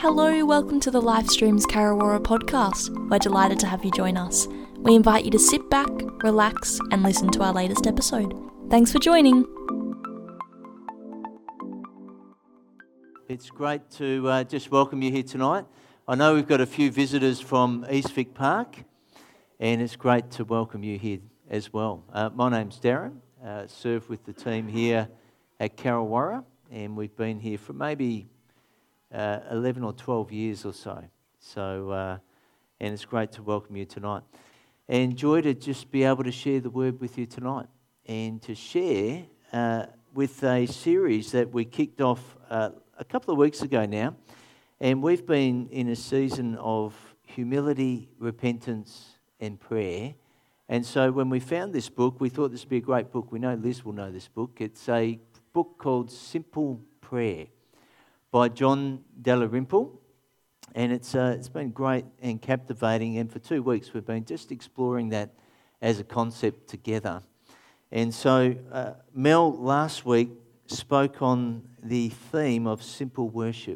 Hello, welcome to the Livestreams Karawara podcast. We're delighted to have you join us. We invite you to sit back, relax, and listen to our latest episode. Thanks for joining. It's great to just welcome you here tonight. I know we've got a few visitors from Eastvic Park, and it's great to welcome you here as well. My name's Darren, serve with the team here at Karawara, and we've been here for maybe 11 or 12 years or so. And it's great to welcome you tonight. And joy to just be able to share the word with you tonight, and to share with a series that we kicked off a couple of weeks ago now. And we've been in a season of humility, repentance, and prayer. And so when we found this book, we thought this would be a great book. We know Liz will know this book. It's a book called Simple Prayer by John Dalrymple. And it's been great and captivating. And for 2 weeks, we've been just exploring that as a concept together. And so Mel last week spoke on the theme of simple worship,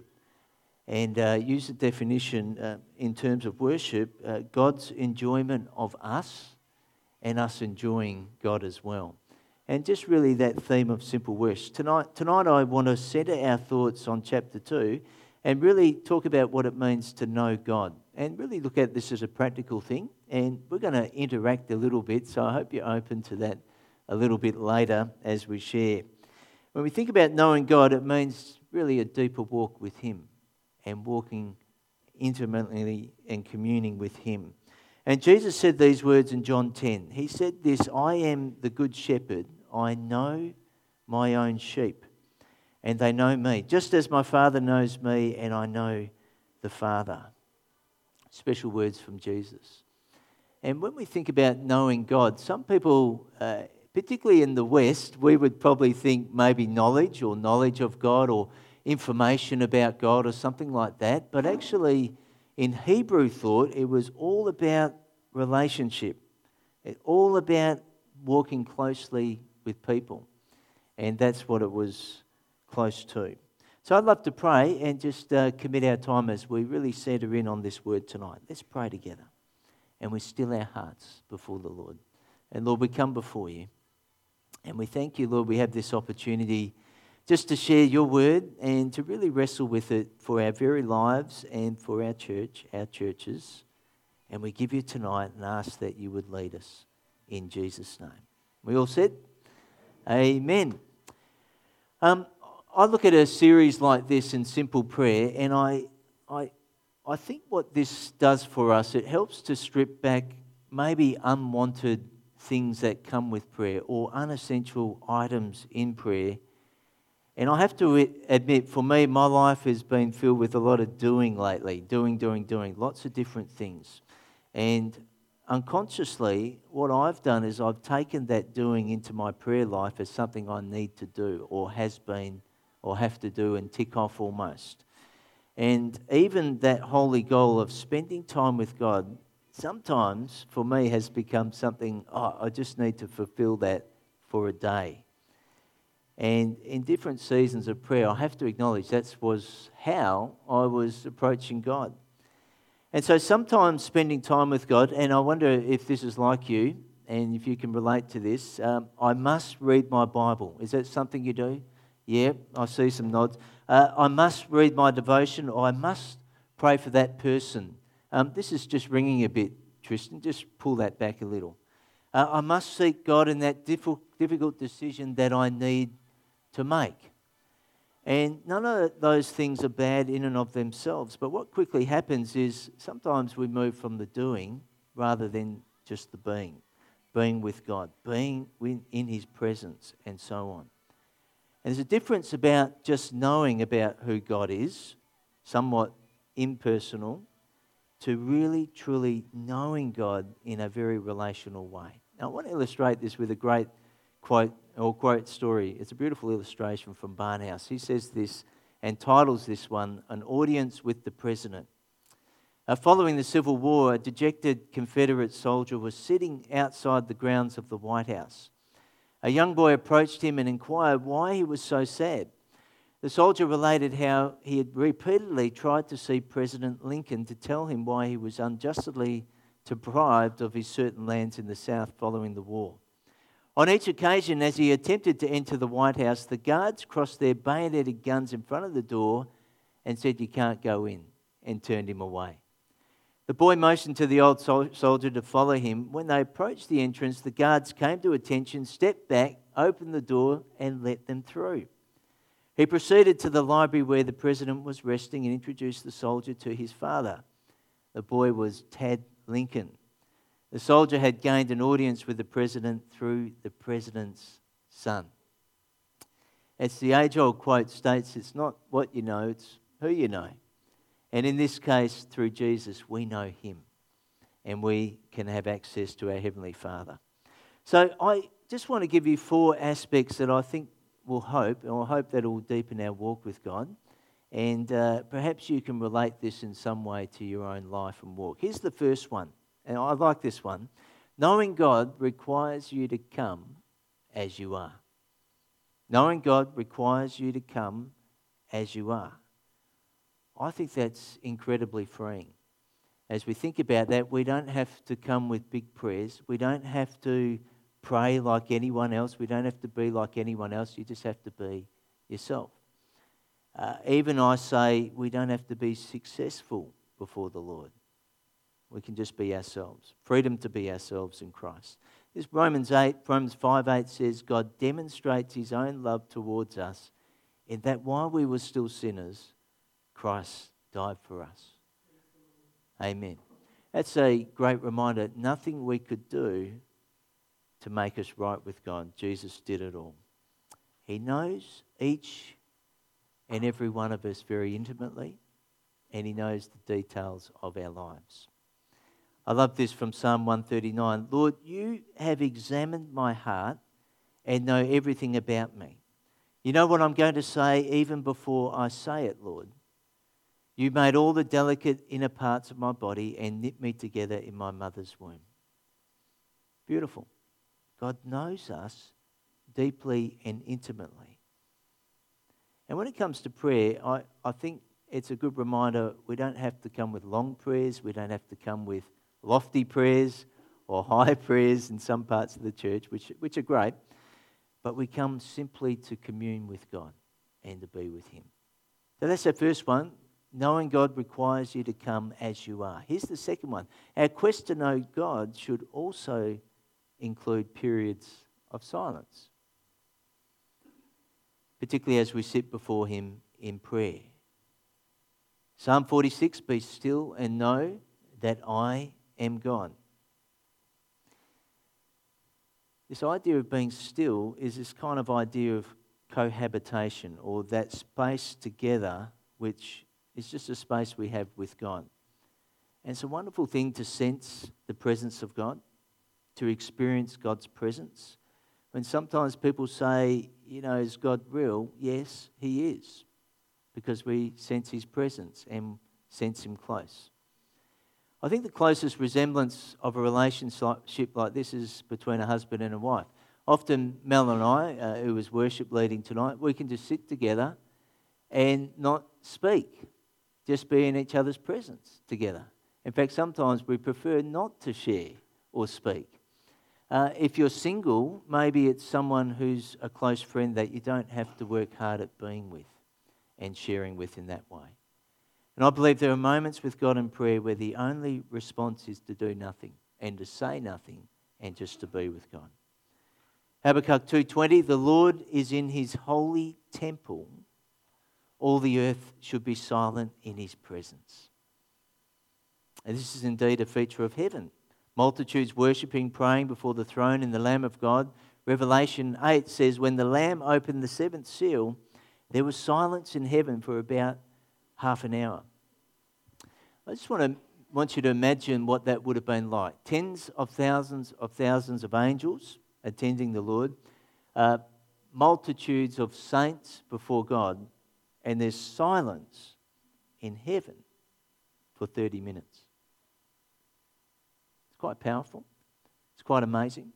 and used the definition in terms of worship, God's enjoyment of us and us enjoying God as well. And just really that theme of simple worship. Tonight I want to centre our thoughts on chapter 2 and really talk about what it means to know God, and really look at this as a practical thing. And we're going to interact a little bit, so I hope you're open to that a little bit later as we share. When we think about knowing God, it means really a deeper walk with Him, and walking intimately and communing with Him. And Jesus said these words in John 10. He said this, "I am the good shepherd. I know my own sheep, and they know me, just as my Father knows me, and I know the Father." Special words from Jesus. And when we think about knowing God, some people, particularly in the West, we would probably think maybe knowledge of God, or information about God, or something like that. But actually, in Hebrew thought, it was all about relationship. It's all about walking closely with people. And that's what it was close to. So I'd love to pray and just commit our time as we really centre in on this word tonight. Let's pray together. And we still our hearts before the Lord. And Lord, we come before you. And we thank you, Lord, we have this opportunity just to share your word and to really wrestle with it for our very lives and for our church, our churches. And we give you tonight and ask that you would lead us in Jesus' name. We all said, amen. I look at a series like this in Simple Prayer, and I think what this does for us, it helps to strip back maybe unwanted things that come with prayer, or unessential items in prayer. And I have to admit, for me, my life has been filled with a lot of doing lately. Doing, lots of different things. And unconsciously, what I've done is I've taken that doing into my prayer life as something I need to do, or has been, or have to do and tick off almost. And even that holy goal of spending time with God, sometimes for me has become something, I just need to fulfill that for a day. And in different seasons of prayer, I have to acknowledge that was how I was approaching God. And so sometimes spending time with God, and I wonder if this is like you, and if you can relate to this, I must read my Bible. Is that something you do? Yeah, I see some nods. I must read my devotion, or I must pray for that person. This is just ringing a bit, Tristan. Just pull that back a little. I must seek God in that difficult decision that I need to make. And none of those things are bad in and of themselves. But what quickly happens is sometimes we move from the doing rather than just the being. Being with God, being in His presence, and so on. And there's a difference about just knowing about who God is, somewhat impersonal, to really, truly knowing God in a very relational way. Now, I want to illustrate this with a great quote or great story. It's a beautiful illustration from Barnhouse. He says this and titles this one, "An Audience with the President." Following the Civil War, a dejected Confederate soldier was sitting outside the grounds of the White House. A young boy approached him and inquired why he was so sad. The soldier related how he had repeatedly tried to see President Lincoln to tell him why he was unjustly deprived of his certain lands in the South following the war. On each occasion, as he attempted to enter the White House, the guards crossed their bayoneted guns in front of the door and said, "You can't go in," and turned him away. The boy motioned to the old soldier to follow him. When they approached the entrance, the guards came to attention, stepped back, opened the door, and let them through. He proceeded to the library where the president was resting and introduced the soldier to his father. The boy was Tad Lincoln. The soldier had gained an audience with the president through the president's son. As the age-old quote states, it's not what you know, it's who you know. And in this case, through Jesus, we know him and we can have access to our Heavenly Father. So I just want to give you 4 aspects that I think will hope, and I hope that it will deepen our walk with God. And perhaps you can relate this in some way to your own life and walk. Here's the first one, and I like this one. Knowing God requires you to come as you are. Knowing God requires you to come as you are. I think that's incredibly freeing. As we think about that, we don't have to come with big prayers. We don't have to pray like anyone else. We don't have to be like anyone else. You just have to be yourself. Even I say we don't have to be successful before the Lord. We can just be ourselves. Freedom to be ourselves in Christ. This Romans 5:8 says, God demonstrates his own love towards us in that while we were still sinners, Christ died for us. Amen. That's a great reminder. Nothing we could do to make us right with God. Jesus did it all. He knows each and every one of us very intimately, and he knows the details of our lives. I love this from Psalm 139. Lord, you have examined my heart and know everything about me. You know what I'm going to say even before I say it, Lord. You made all the delicate inner parts of my body and knit me together in my mother's womb. Beautiful. God knows us deeply and intimately. And when it comes to prayer, I think it's a good reminder we don't have to come with long prayers. We don't have to come with lofty prayers or high prayers in some parts of the church, which are great. But we come simply to commune with God and to be with him. So that's the first one. Knowing God requires you to come as you are. Here's the second one. Our quest to know God should also include periods of silence, particularly as we sit before him in prayer. Psalm 46, be still and know that I am God. This idea of being still is this kind of idea of cohabitation, or that space together which it's just a space we have with God. And it's a wonderful thing to sense the presence of God, to experience God's presence. When sometimes people say, is God real? Yes, he is, because we sense his presence and sense him close. I think the closest resemblance of a relationship like this is between a husband and a wife. Often Mel and I, who was worship leading tonight, we can just sit together and not speak. Just be in each other's presence together. In fact, sometimes we prefer not to share or speak. If you're single, maybe it's someone who's a close friend that you don't have to work hard at being with and sharing with in that way. And I believe there are moments with God in prayer where the only response is to do nothing and to say nothing and just to be with God. Habakkuk 2:20, the Lord is in his holy temple. All the earth should be silent in his presence. And this is indeed a feature of heaven. Multitudes worshipping, praying before the throne in the Lamb of God. Revelation 8 says, when the Lamb opened the 7th seal, there was silence in heaven for about half an hour. I just want you to imagine what that would have been like. Tens of thousands of angels attending the Lord. Multitudes of saints before God. And there's silence in heaven for 30 minutes. It's quite powerful. It's quite amazing.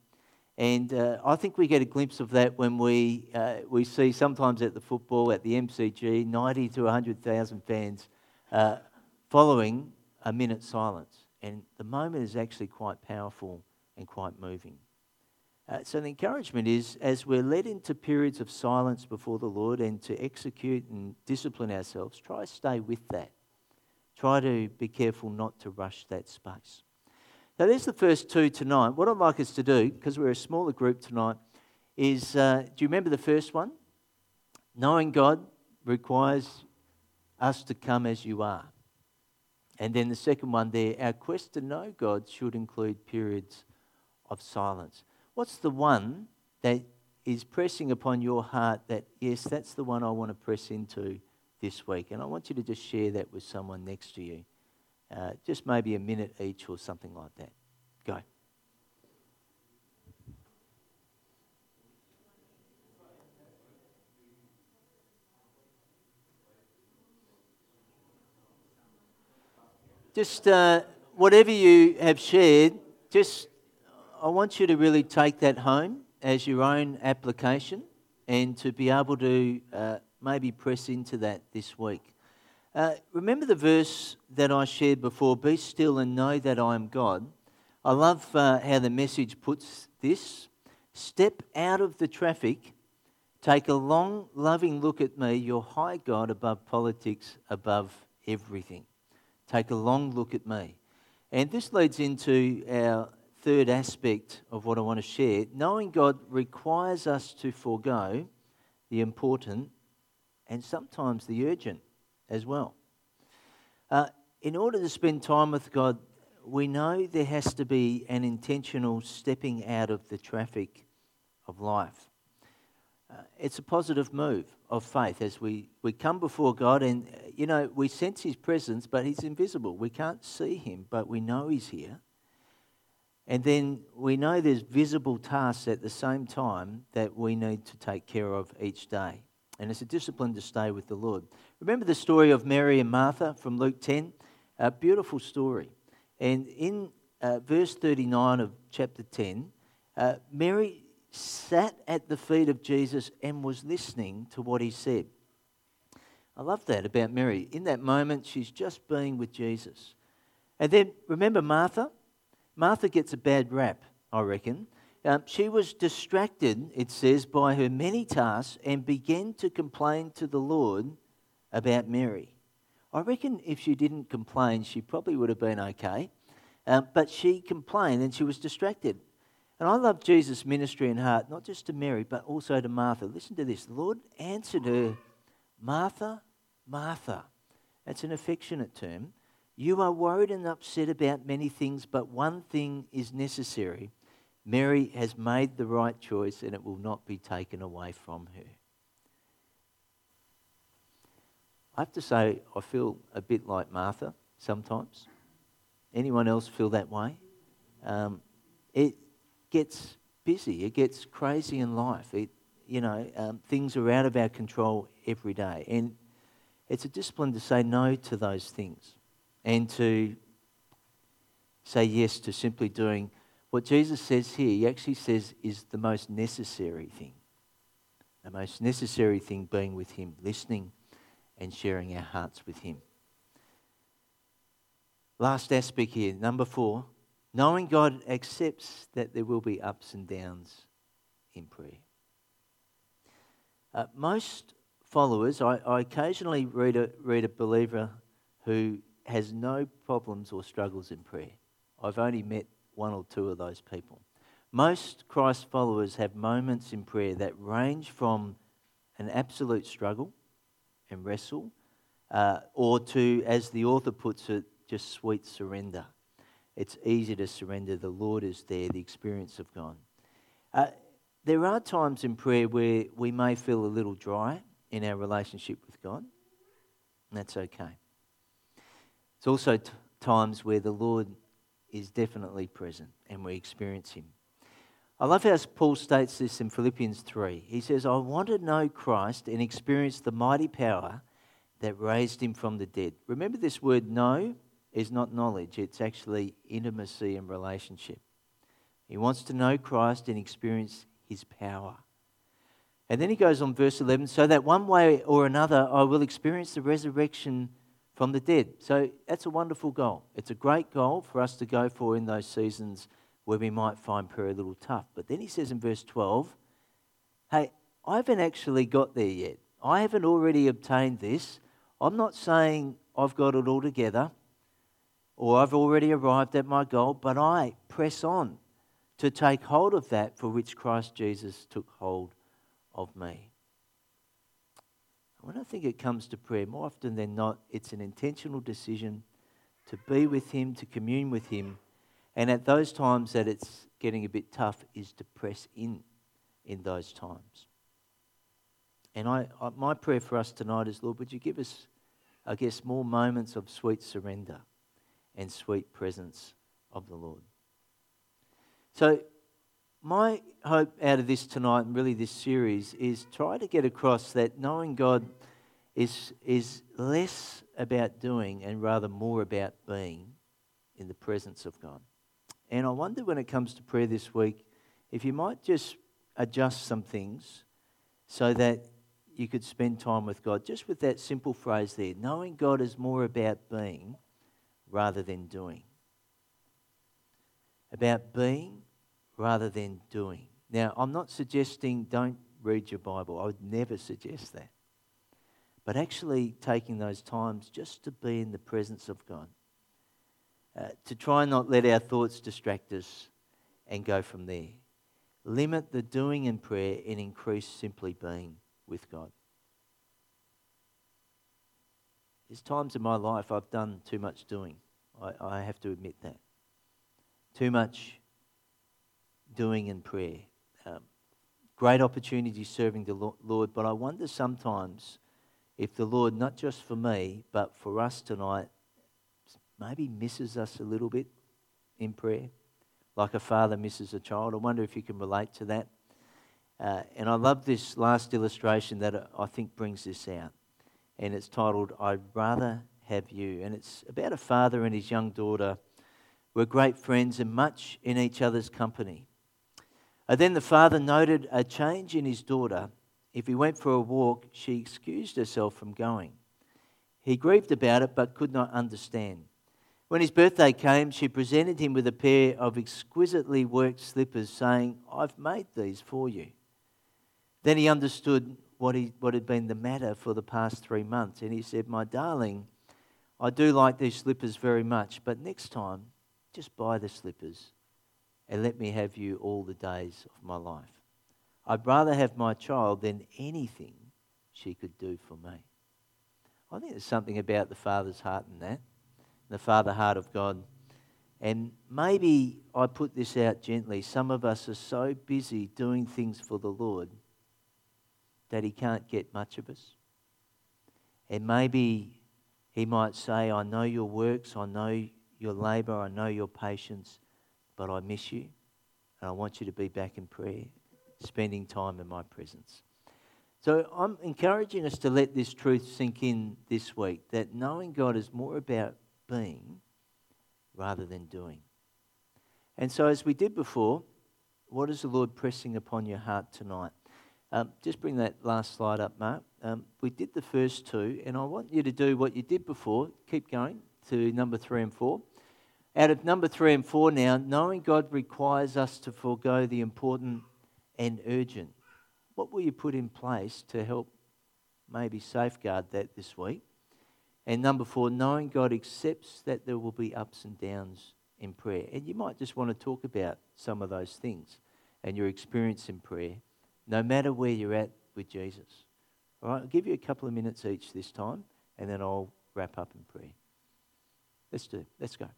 And I think we get a glimpse of that when we see sometimes at the football, at the MCG, 90 to 100,000 fans following a minute's silence. And the moment is actually quite powerful and quite moving. So the encouragement is, as we're led into periods of silence before the Lord and to execute and discipline ourselves, try to stay with that. Try to be careful not to rush that space. So there's the first two tonight. What I'd like us to do, because we're a smaller group tonight, is, do you remember the first one? Knowing God requires us to come as you are. And then the second one there, our quest to know God should include periods of silence. What's the one that is pressing upon your heart that, yes, that's the one I want to press into this week? And I want you to just share that with someone next to you. Just maybe a minute each or something like that. Go. Just whatever you have shared, I want you to really take that home as your own application and to be able to maybe press into that this week. Remember the verse that I shared before, be still and know that I am God. I love how the Message puts this. Step out of the traffic, take a long, loving look at me, your high God above politics, above everything. Take a long look at me. And this leads into our third aspect of what I want to share. Knowing God requires us to forego the important and sometimes the urgent as well. In order to spend time with God, we know there has to be an intentional stepping out of the traffic of life. It's a positive move of faith as we come before God and, we sense His presence, but He's invisible. We can't see Him, but we know He's here. And then we know there's visible tasks at the same time that we need to take care of each day. And it's a discipline to stay with the Lord. Remember the story of Mary and Martha from Luke 10? A beautiful story. And in verse 39 of chapter 10, Mary sat at the feet of Jesus and was listening to what He said. I love that about Mary. In that moment, she's just being with Jesus. And then, remember Martha? Martha gets a bad rap, I reckon. She was distracted, it says, by her many tasks and began to complain to the Lord about Mary. I reckon if she didn't complain, she probably would have been okay. But she complained and she was distracted. And I love Jesus' ministry and heart, not just to Mary, but also to Martha. Listen to this. The Lord answered her, Martha, Martha. That's an affectionate term. You are worried and upset about many things, but one thing is necessary. Mary has made the right choice and it will not be taken away from her. I have to say, I feel a bit like Martha sometimes. Anyone else feel that way? It gets busy, it gets crazy in life. Things are out of our control every day. And it's a discipline to say no to those things and to say yes to simply doing what Jesus says here. He actually says is the most necessary thing. The most necessary thing being with Him, listening and sharing our hearts with Him. Last aspect here, number 4, knowing God accepts that there will be ups and downs in prayer. Most followers, I occasionally read a believer who has no problems or struggles in prayer. I've only met one or two of those people. Most Christ followers have moments in prayer that range from an absolute struggle and wrestle, or to, as the author puts it, just sweet surrender. It's easy to surrender. The Lord is there, the experience of God. There are times in prayer where we may feel a little dry in our relationship with God, and that's okay. It's also times where the Lord is definitely present and we experience Him. I love how Paul states this in Philippians 3. He says, I want to know Christ and experience the mighty power that raised Him from the dead. Remember, this word know is not knowledge. It's actually intimacy and relationship. He wants to know Christ and experience his power. And then he goes on, verse 11, so that one way or another I will experience the resurrection from the dead. So that's a wonderful goal. It's a great goal for us to go for in those seasons where we might find prayer a little tough. But then he says in verse 12, hey, I haven't actually got there yet. I haven't already obtained this. I'm not saying I've got it all together or I've already arrived at my goal, but I press on to take hold of that for which Christ Jesus took hold of me. When I think it comes to prayer, more often than not, it's an intentional decision to be with him, to commune with him, and at those times that it's getting a bit tough is to press in those times. And my prayer for us tonight is, Lord, would you give us, I guess, more moments of sweet surrender and sweet presence of the Lord. So my hope out of this tonight and really this series is try to get across that knowing God is less about doing and rather more about being in the presence of God. And I wonder when it comes to prayer this week, if you might just adjust some things so that you could spend time with God, just with that simple phrase there, knowing God is more about being rather than doing. About being rather than doing. Now, I'm not suggesting don't read your Bible. I would never suggest that. But actually taking those times just to be in the presence of God. To try and not let our thoughts distract us and go from there. Limit the doing in prayer and increase simply being with God. There's times in my life I've done too much doing. I have to admit that. Too much doing in prayer. Great opportunity serving the Lord, but I wonder sometimes if the Lord, not just for me, but for us tonight, maybe misses us a little bit in prayer, like a father misses a child. I wonder if you can relate to that. And I love this last illustration that I think brings this out. And it's titled, I'd Rather Have You. And it's about a father and his young daughter were great friends and much in each other's company. Then the father noted a change in his daughter. If he went for a walk, she excused herself from going. He grieved about it but could not understand. When his birthday came, she presented him with a pair of exquisitely worked slippers, saying, I've made these for you. Then he understood what had been the matter for the past 3 months, and he said, my darling, I do like these slippers very much, but next time, just buy the slippers and let me have you all the days of my life. I'd rather have my child than anything she could do for me. I think there's something about the Father's heart in that, the Father heart of God. And maybe I put this out gently. Some of us are so busy doing things for the Lord that he can't get much of us. And maybe he might say, I know your works, I know your labour, I know your patience, but I miss you and I want you to be back in prayer, spending time in my presence. So I'm encouraging us to let this truth sink in this week, that knowing God is more about being rather than doing. And so as we did before, what is the Lord pressing upon your heart tonight? Just bring that last slide up, Mark. We did the first two, and I want you to do what you did before. Keep going to number 3 and 4. Out of number 3 and 4 now, knowing God requires us to forego the important and urgent. What will you put in place to help maybe safeguard that this week? And number 4, knowing God accepts that there will be ups and downs in prayer. And you might just want to talk about some of those things and your experience in prayer, no matter where you're at with Jesus. All right, I'll give you a couple of minutes each this time, and then I'll wrap up in prayer. Let's go.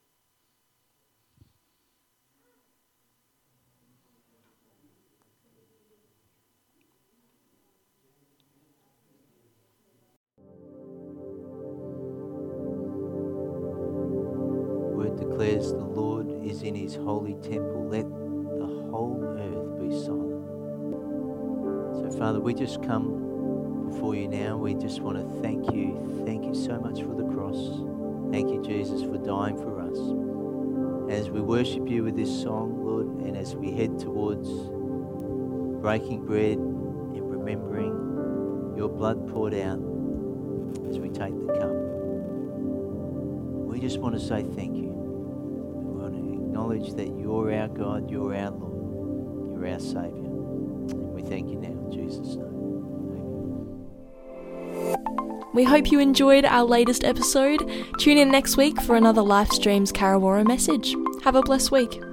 Word declares the Lord is in his holy temple. Let the whole earth be silent. So, Father, we just come before you now. We just want to thank you. Thank you so much for the cross. Thank you, Jesus, for dying for us. As we worship you with this song, Lord, and as we head towards breaking bread and remembering your blood poured out as we take the cup, we just want to say thank you. We want to acknowledge that you're our God, you're our Lord, you're our Saviour. And we thank you now in Jesus' name. We hope you enjoyed our latest episode. Tune in next week for another Life Streams Karawara message. Have a blessed week.